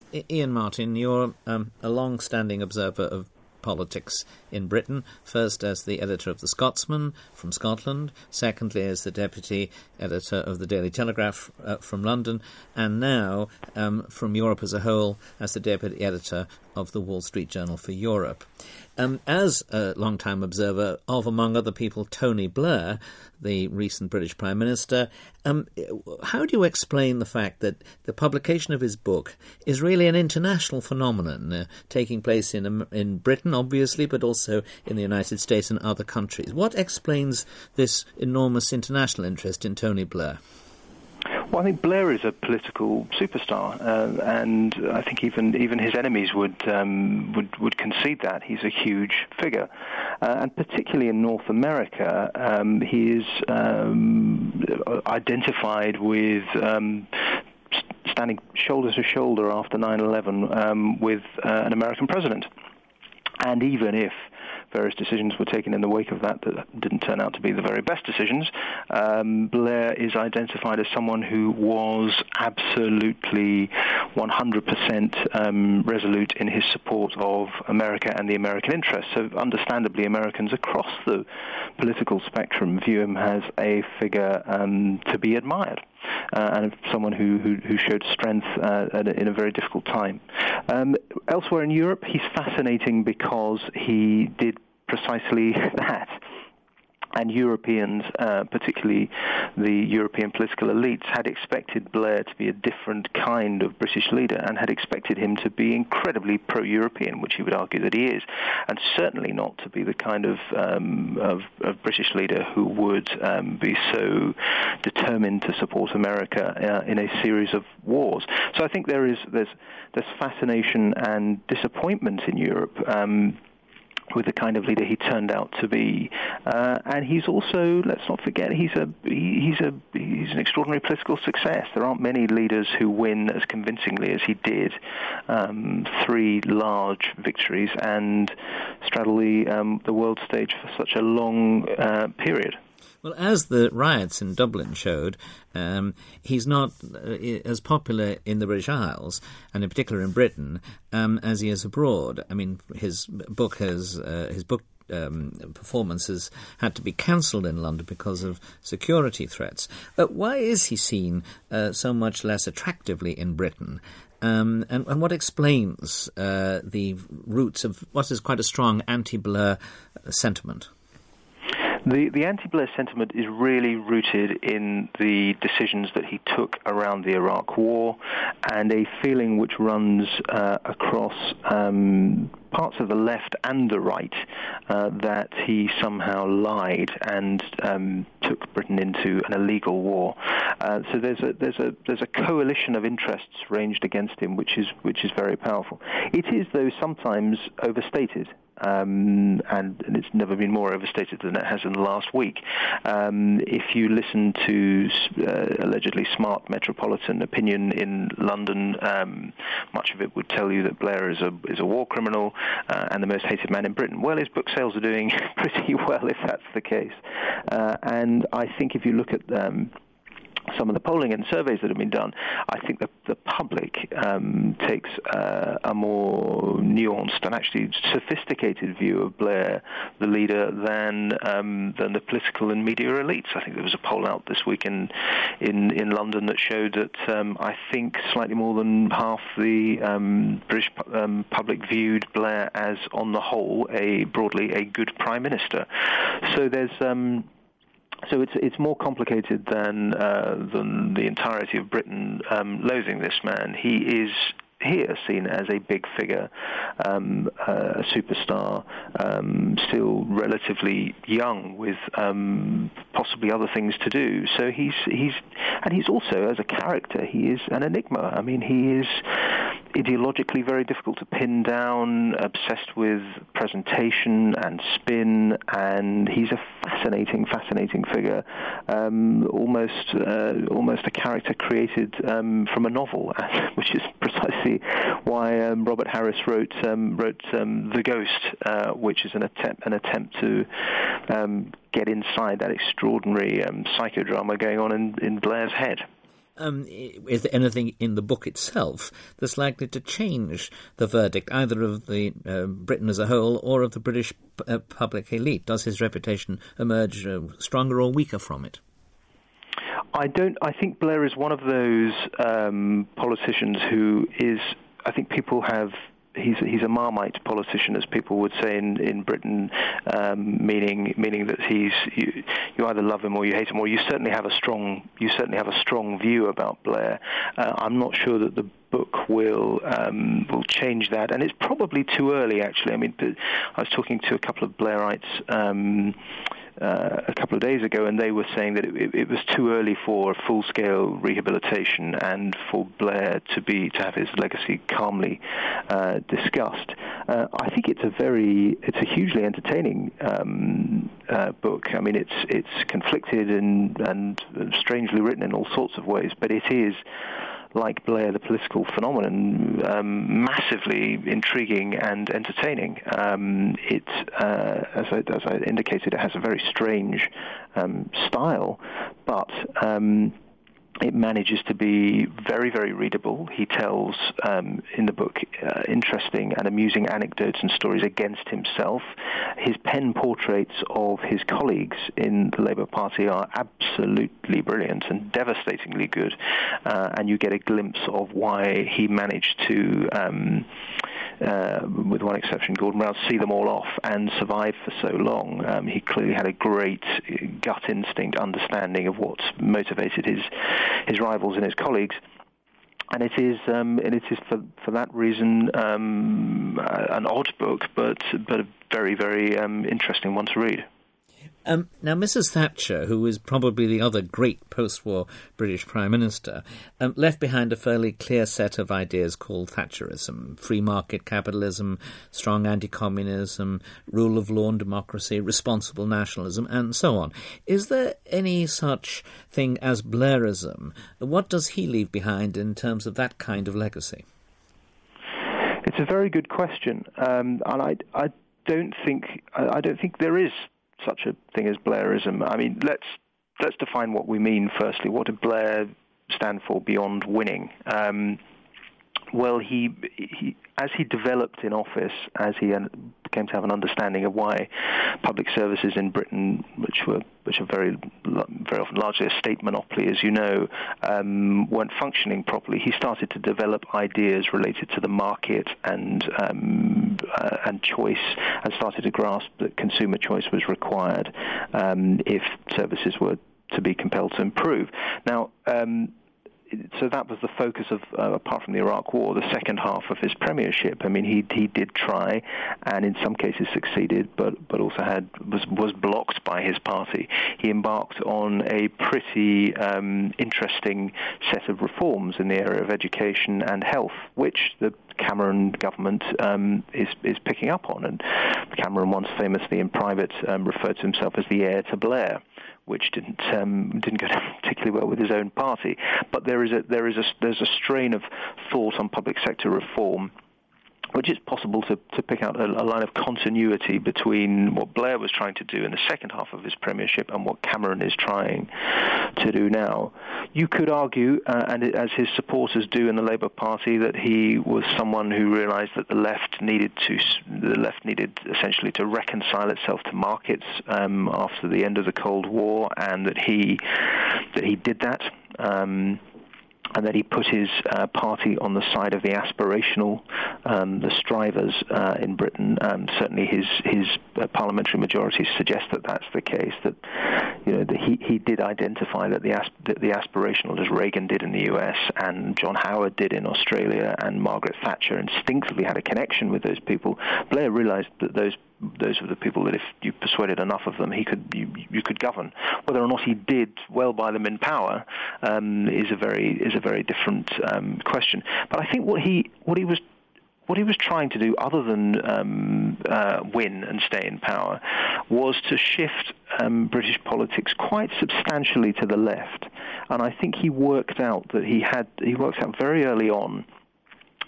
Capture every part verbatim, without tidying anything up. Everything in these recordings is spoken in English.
I- Ian Martin, you're um, a long-standing observer of politics in Britain, first as the editor of The Scotsman from Scotland, secondly as the deputy editor of the Daily Telegraph uh, from London, and now um, from Europe as a whole as the deputy editor of the Wall Street Journal for Europe. Um, as a long-time observer of, among other people, Tony Blair, the recent British Prime Minister, um, how do you explain the fact that the publication of his book is really an international phenomenon, uh, taking place in um, in Britain, obviously, but also in the United States and other countries? What explains this enormous international interest in Tony Blair? Well, I think Blair is a political superstar, uh, and I think even even his enemies would um, would would concede that he's a huge figure, uh, and particularly in North America, um, he is um, identified with Um, standing shoulder to shoulder after nine eleven um, with uh, an American president. And even if various decisions were taken in the wake of that that didn't turn out to be the very best decisions, um, Blair is identified as someone who was absolutely one hundred percent um, resolute in his support of America and the American interests. So understandably, Americans across the political spectrum view him as a figure um, to be admired. Uh, and someone who, who, who showed strength uh, in a very difficult time. Um, elsewhere in Europe, he's fascinating because he did precisely that. And Europeans, uh, particularly the European political elites, had expected Blair to be a different kind of British leader and had expected him to be incredibly pro-European, which he would argue that he is, and certainly not to be the kind of, um, of, of British leader who would um, be so determined to support America uh, in a series of wars. So I think there is there's, there's fascination and disappointment in Europe Um, with the kind of leader he turned out to be, uh, and he's also, let's not forget, he's a he, he's a he's an extraordinary political success. There aren't many leaders who win as convincingly as he did, um, three large victories and straddle the um, the world stage for such a long uh, period. Well, as the riots in Dublin showed, um, he's not uh, as popular in the British Isles, and in particular in Britain, um, as he is abroad. I mean, his book has uh, his book um, performances had to be cancelled in London because of security threats. But why is he seen uh, so much less attractively in Britain? Um, and, and what explains uh, the roots of what is quite a strong anti-Blair sentiment? The, the anti-Blair sentiment is really rooted in the decisions that he took around the Iraq War and a feeling which runs uh, across um, parts of the left and the right uh, that he somehow lied and um, took Britain into an illegal war. Uh, so there's a there's a there's a coalition of interests ranged against him, which is which is very powerful. It is, though, sometimes overstated. Um, and, and it's never been more overstated than it has in the last week. Um, if you listen to uh, allegedly smart metropolitan opinion in London, um, much of it would tell you that Blair is a is a war criminal uh, and the most hated man in Britain. Well, his book sales are doing pretty well if that's the case. Uh, and I think if you look at um, some of the polling and surveys that have been done, I think the, the public um, takes uh, a more nuanced and actually sophisticated view of Blair, the leader, than um, than the political and media elites. I think there was a poll out this week in in, in London that showed that um, I think slightly more than half the um, British um, public viewed Blair as, on the whole, a broadly a good prime minister. So there's um, So it's it's more complicated than uh, than the entirety of Britain um, loathing this man. He is here seen as a big figure, um, uh, a superstar, um, still relatively young, with um, possibly other things to do. So he's he's and he's also, as a character, he is an enigma. I mean, he is ideologically very difficult to pin down, obsessed with presentation and spin, and he's a fascinating, fascinating figure, um, almost uh, almost a character created um, from a novel, which is precisely why um, Robert Harris wrote um, wrote um, The Ghost, uh, which is an attempt an attempt to um, get inside that extraordinary um, psychodrama going on in, in Blair's head. um, is there anything in the book itself that's likely to change the verdict, either of the uh, Britain as a whole or of the British uh, public elite? Does his reputation emerge uh, stronger or weaker from it? I don't. I think Blair is one of those um, politicians who is. I think people have. He's he's a Marmite politician, as people would say in in Britain, um, meaning meaning that he's you, you either love him or you hate him, or you certainly have a strong you certainly have a strong view about Blair. Uh, I'm not sure that the book will um, will change that, and it's probably too early. Actually, I mean, I was talking to a couple of Blairites Um, Uh, a couple of days ago, and they were saying that it, it, it was too early for full-scale rehabilitation and for Blair to be to have his legacy calmly uh, discussed. Uh, I think it's a very, it's a hugely entertaining um, uh, book. I mean, it's it's conflicted and and strangely written in all sorts of ways, but it is, like Blair, the political phenomenon, um, massively intriguing and entertaining. Um, it, uh, as, I, as I indicated, it has a very strange um, style, but um, it manages to be very, very readable. He tells, um, in the book, uh, interesting and amusing anecdotes and stories against himself. His pen portraits of his colleagues in the Labour Party are absolutely brilliant and devastatingly good, uh, and you get a glimpse of why he managed to, um, uh, with one exception, Gordon Brown, see them all off and survive for so long. Um, he clearly had a great gut instinct understanding of what motivated his his rivals and his colleagues, and it is um, and it is for for that reason um, an odd book, but but a very very um, interesting one to read. Um, now, Missus Thatcher, who was probably the other great post-war British Prime Minister, um, left behind a fairly clear set of ideas called Thatcherism: free market capitalism, strong anti-communism, rule of law and democracy, responsible nationalism, and so on. Is there any such thing as Blairism? What does he leave behind in terms of that kind of legacy? It's a very good question, um, and I, I don't think I, I don't think there is such a thing as Blairism. I mean, let's let's define what we mean firstly. What did Blair stand for beyond winning? Um, well, he, he as he developed in office, as he came to have an understanding of why public services in Britain, which were which are very very often largely a state monopoly, as you know, um, weren't functioning properly, he started to develop ideas related to the market and um, uh, and choice, and started to grasp that consumer choice was required um, if services were to be compelled to improve. Now, um, so that was the focus of, uh, apart from the Iraq War, the second half of his premiership. I mean, he he did try, and in some cases succeeded, but but also had was was blocked by his party. He embarked on a pretty um, interesting set of reforms in the area of education and health, which the Cameron government um, is is picking up on. And Cameron once famously in private um, referred to himself as the heir to Blair, which didn't um, didn't go down particularly well with his own party. But there is a there is a there's a strain of thought on public sector reform, which is possible to, to pick out a, a line of continuity between what Blair was trying to do in the second half of his premiership and what Cameron is trying to do now. You could argue, uh, and it, as his supporters do in the Labour Party, that he was someone who realised that the left needed to the left needed essentially to reconcile itself to markets um, after the end of the Cold War, and that he that he did that. Um, and that he put his uh, party on the side of the aspirational, um, the strivers uh, in Britain. Um, certainly his his uh, parliamentary majority suggests that that's the case, that you know that he, he did identify that the, asp- that the aspirational, as Reagan did in the U S and John Howard did in Australia and Margaret Thatcher instinctively had a connection with those people. Blair realized that those those were the people that if you persuaded enough of them, he could you, you could govern. Whether or not he did well by them in power um, is a very is a very different um, question. But I think what he what he was what he was trying to do, other than um, uh, win and stay in power, was to shift um, British politics quite substantially to the left. And I think he worked out that he had he worked out very early on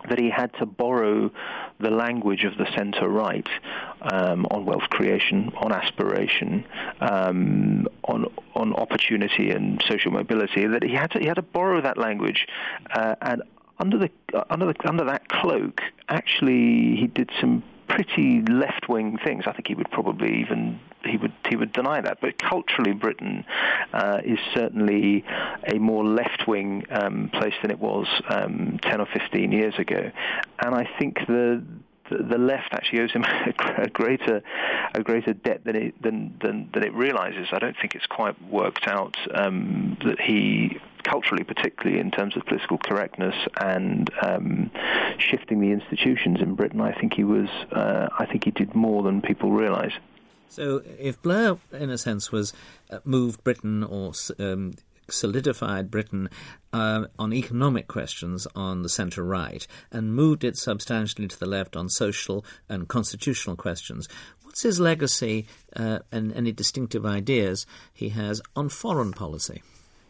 that he had to borrow the language of the centre-right um, on wealth creation, on aspiration, um, on on opportunity and social mobility. That he had to he had to borrow that language, uh, and under the uh, under the under that cloak, actually, he did some pretty left-wing things. I think he would probably even he would he would deny that. But culturally, Britain uh, is certainly a more left-wing um, place than it was um, ten or fifteen years ago, and I think the the left actually owes him a greater a greater debt than it than than, than it realizes. I don't think it's quite worked out um, that he, culturally, particularly in terms of political correctness and um, shifting the institutions in Britain, I think he was uh, I think he did more than people realize. So, if Blair, in a sense, was uh, moved Britain or um, solidified Britain uh, on economic questions on the centre-right and moved it substantially to the left on social and constitutional questions, what's his legacy uh, and any distinctive ideas he has on foreign policy?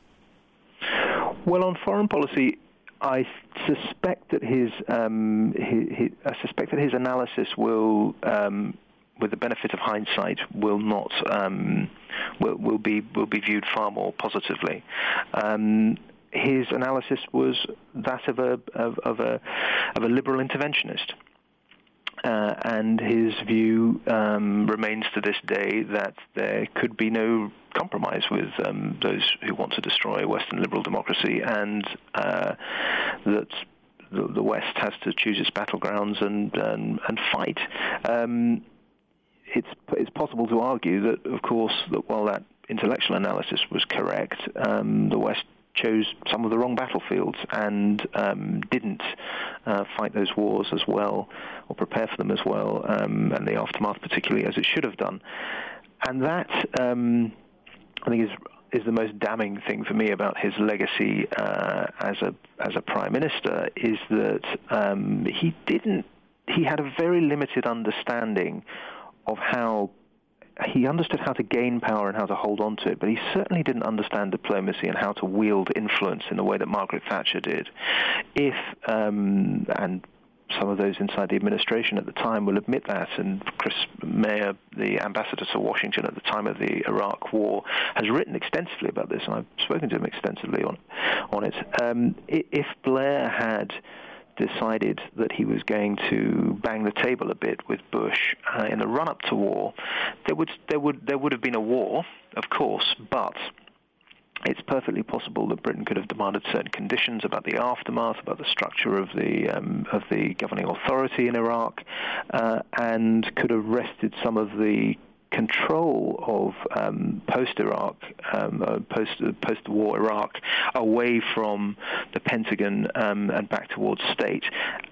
Well, on foreign policy, I suspect that his, um, his, his I suspect that his analysis will, um, with the benefit of hindsight, will not um, will, will be will be viewed far more positively. Um, his analysis was that of a of, of a of a liberal interventionist. Uh, and his view um, remains to this day that there could be no compromise with um, those who want to destroy Western liberal democracy, and uh, that the, the West has to choose its battlegrounds and and, and fight. Um, it's it's possible to argue that, of course, that while that intellectual analysis was correct, um, the West chose some of the wrong battlefields and um, didn't uh, fight those wars as well or prepare for them as well, um, and the aftermath particularly, as it should have done. And that, um, I think, is is the most damning thing for me about his legacy uh, as a as a prime minister, is that um, he didn't. He had a very limited understanding of how. He understood how to gain power and how to hold on to it, but he certainly didn't understand diplomacy and how to wield influence in the way that Margaret Thatcher did. If, um, and some of those inside the administration at the time will admit that, and Chris Mayer, the ambassador to Washington at the time of the Iraq War, has written extensively about this, and I've spoken to him extensively on, on it. Um, if Blair had decided that he was going to bang the table a bit with Bush uh, in the run-up to war, there would there would there would have been a war, of course, but it's perfectly possible that Britain could have demanded certain conditions about the aftermath, about the structure of the um, of the governing authority in Iraq, uh, and could have wrested some of the control of um, post-Iraq, um, uh, post, uh, post-war Iraq, away from the Pentagon um, and back towards state.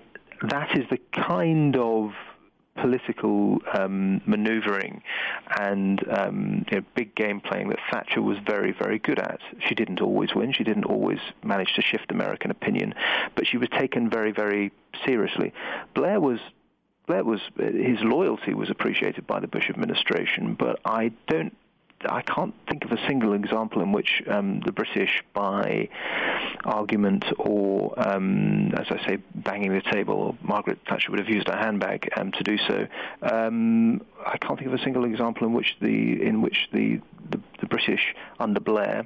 That is the kind of political um, manoeuvring and um, you know, big game playing that Thatcher was very, very good at. She didn't always win. She didn't always manage to shift American opinion, but she was taken very, very seriously. Blair was Blair was his loyalty was appreciated by the Bush administration, but I don't, I can't think of a single example in which um, the British, by argument or, um, as I say, banging the table, or Margaret Thatcher would have used her handbag um, to do so. Um, I can't think of a single example in which the in which the the, the British under Blair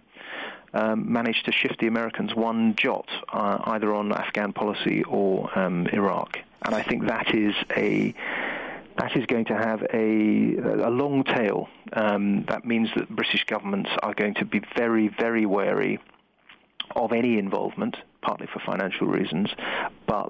Um, managed to shift the Americans one jot, uh, either on Afghan policy or um, Iraq. And I think that is a that is going to have a, a long tail. Um, that means that British governments are going to be very, very wary of any involvement, partly for financial reasons, but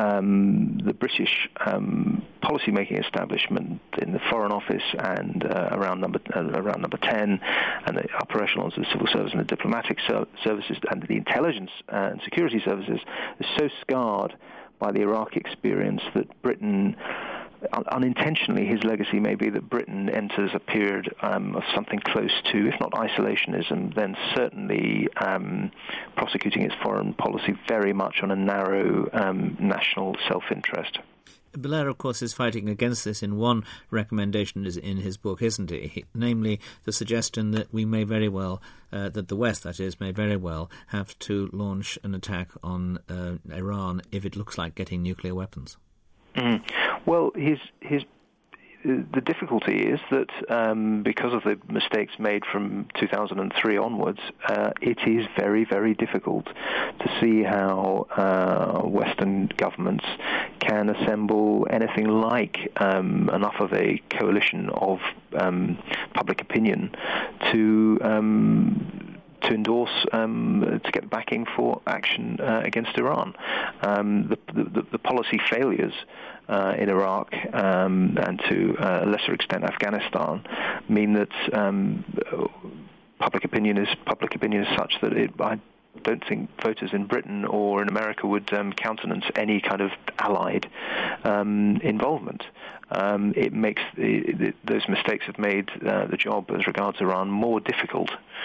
um, the British um, policy-making establishment in the Foreign Office and uh, around number uh, around number ten, and the upper echelons of the civil service and the diplomatic ser- services and the intelligence and security services is so scarred by the Iraq experience that Britain, unintentionally, his legacy may be that Britain enters a period um, of something close to, if not isolationism, then certainly um, prosecuting its foreign policy very much on a narrow um, national self-interest. Blair, of course, is fighting against this in one recommendation is in his book, isn't he? he namely, the suggestion that we may very well, uh, that the West, that is, may very well have to launch an attack on uh, Iran if it looks like getting nuclear weapons. Mm. Well, his his the difficulty is that um, because of the mistakes made from two thousand three onwards, uh, it is very, very difficult to see how uh, Western governments can assemble anything like um, enough of a coalition of um, public opinion to um, to endorse, um, to get backing for action uh, against Iran. Um, the, the, the policy failures uh, in Iraq um, and to a lesser extent Afghanistan mean that um, public opinion is public opinion is such that it, I don't think voters in Britain or in America would um, countenance any kind of allied um, involvement. Um, it makes the, the, those mistakes have made uh, the job as regards Iran more difficult,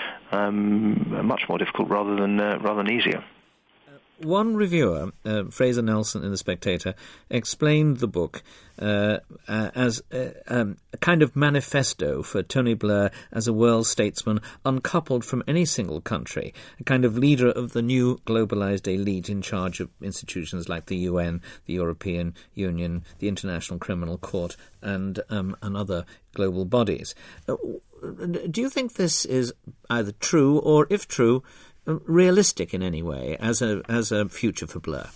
um, much more difficult rather than uh, rather than easier. One reviewer, uh, Fraser Nelson in The Spectator, explained the book uh, uh, as uh, um, a kind of manifesto for Tony Blair as a world statesman uncoupled from any single country, a kind of leader of the new globalized elite in charge of institutions like the U N, the European Union, the International Criminal Court, and, um, and other global bodies. Uh, do you think this is either true or, if true, realistic in any way as a as a future for Blair?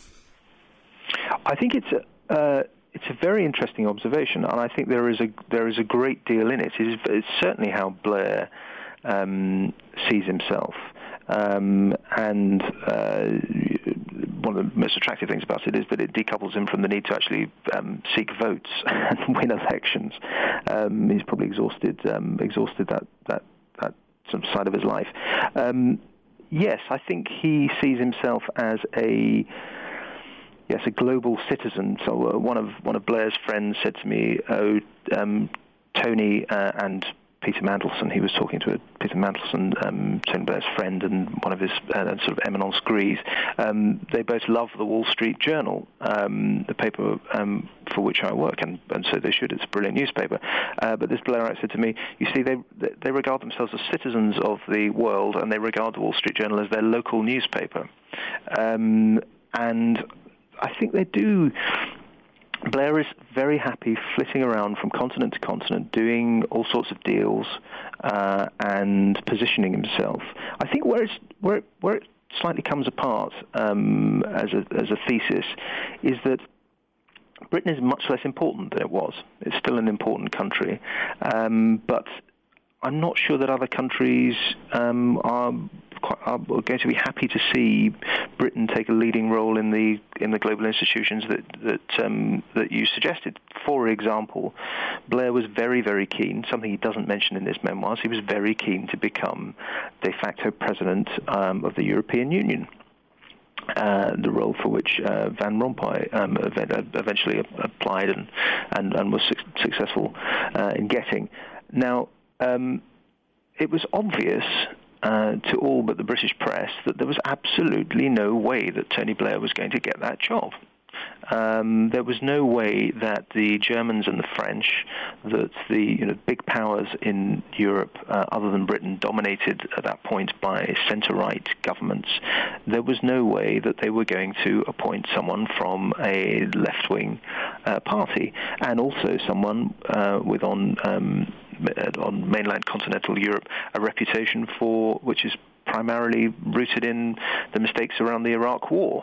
I think it's a uh, it's a very interesting observation, and I think there is a there is a great deal in it. It is it's certainly how Blair um, sees himself, um, and uh, one of the most attractive things about it is that it decouples him from the need to actually um, seek votes and win elections. Um, he's probably exhausted um, exhausted that that that sort of side of his life. Um, Yes, I think he sees himself as a yes a global citizen. So uh, one of one of Blair's friends said to me, "Oh, um, Tony uh, and Peter Mandelson." He was talking to a, Peter Mandelson, um, Tony Blair's friend and one of his uh, sort of eminence grise. Um, they both love the Wall Street Journal, um, the paper um, for which I work, and, and so they should. It's a brilliant newspaper. Uh, but this Blairite said to me, "You see, they they regard themselves as citizens of the world, and they regard the Wall Street Journal as their local newspaper." Um, and I think they do. Blair is very happy flitting around from continent to continent, doing all sorts of deals uh, and positioning himself. I think where it's, where it, where it slightly comes apart um, as a as a thesis is that Britain is much less important than it was. It's still an important country, um, but I'm not sure that other countries um, are, quite, are going to be happy to see Britain take a leading role in the in the global institutions that that um, that you suggested. For example, Blair was very, very keen, something he doesn't mention in his memoirs, he was very keen to become de facto president um, of the European Union. Uh, the role for which uh, Van Rompuy um, eventually applied and, and, and was su- successful uh, in getting. Now, um, it was obvious uh, to all but the British press that there was absolutely no way that Tony Blair was going to get that job. Um, there was no way that the Germans and the French, that the you know, big powers in Europe, uh, other than Britain, dominated at that point by centre-right governments, there was no way that they were going to appoint someone from a left-wing uh, party, and also someone uh, with on um, on mainland continental Europe a reputation for which is primarily rooted in the mistakes around the Iraq War.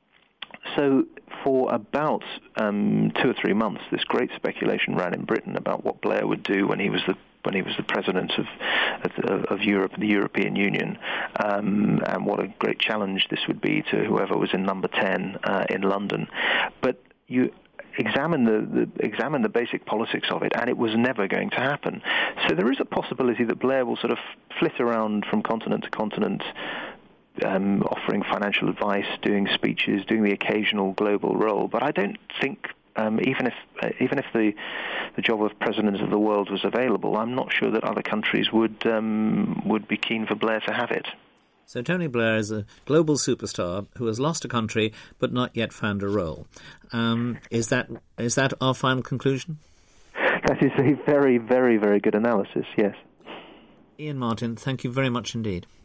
So for about um, two or three months, this great speculation ran in Britain about what Blair would do when he was the when he was the president of of, of Europe, the European Union, um, and what a great challenge this would be to whoever was in number ten uh, in London. But you examine the, the examine the basic politics of it, and it was never going to happen. So there is a possibility that Blair will sort of flit around from continent to continent, Um, offering financial advice, doing speeches, doing the occasional global role, but I don't think, um, even if uh, even if the the job of president of the world was available, I'm not sure that other countries would um, would be keen for Blair to have it. So Tony Blair is a global superstar who has lost a country but not yet found a role. Um, is that is that our final conclusion? That is a very, very, very good analysis, yes. Ian Martin, thank you very much indeed.